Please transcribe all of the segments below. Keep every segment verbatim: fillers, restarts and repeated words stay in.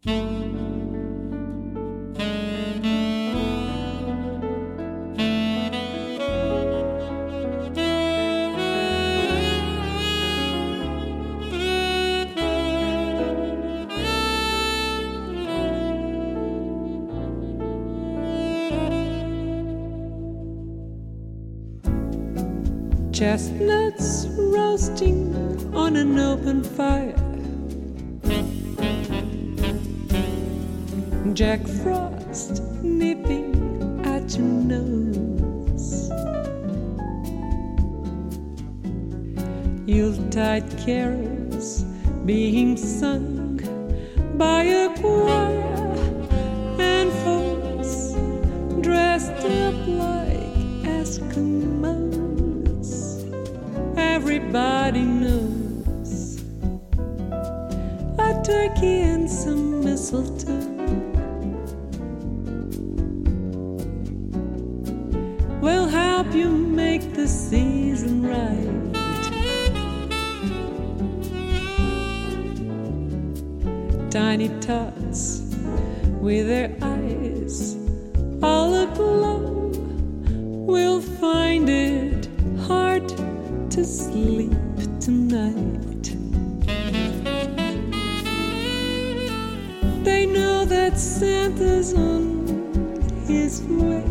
Chestnuts roasting on an open fire, Jack Frost nipping at your nose, Yuletide carols being sung by a choir, and folks dressed up like Eskimos. Everybody knows a turkey and some mistletoe will help you make the season right. Tiny tots with their eyes all aglow will find it hard to sleep tonight. They know that Santa's on his way.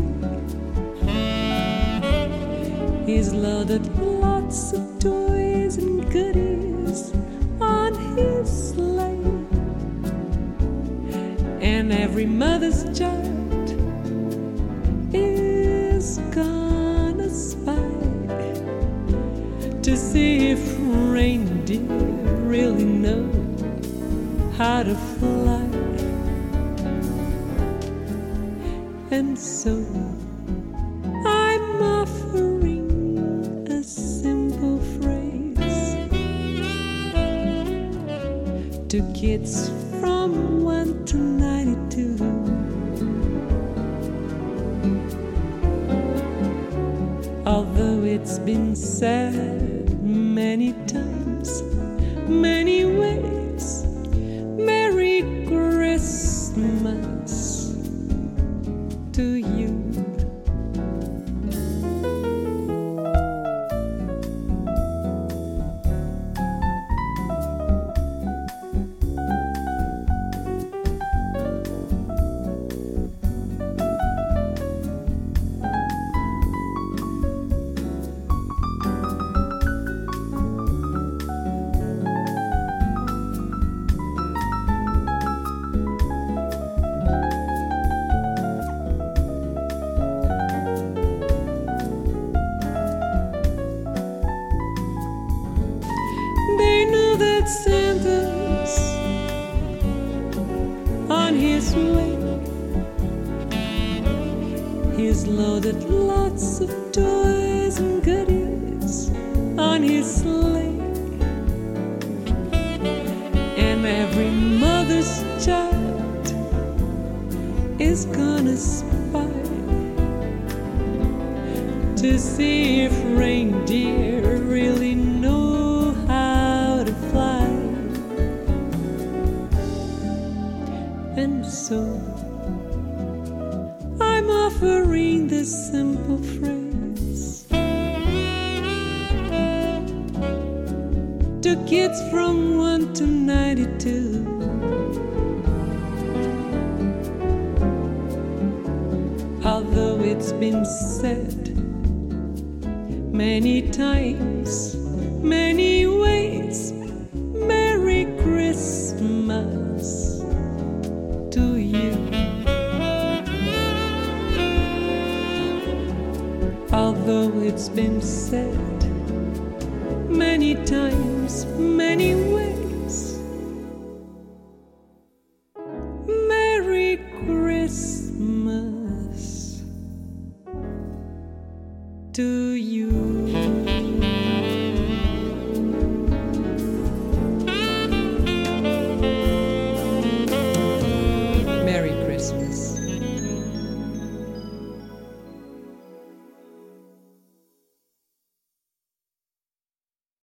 He's loaded lots of toys and goodies on his sleigh, and every mother's child is gonna spy to see if reindeer really know how to fly. And so I'm offering a simple phrase to kids from one to ninety-two. Although it's been said many times, many ways, Merry Christmas to you. Santa's on his way. He's loaded lots of toys and goodies on his sleigh, and every mother's child is gonna spy to see if reindeer really know how to fly. And so I'm offering this simple phrase to kids from one to ninety-two. Although it's been said many times, many ways, Merry Christmas to you. Although it's been said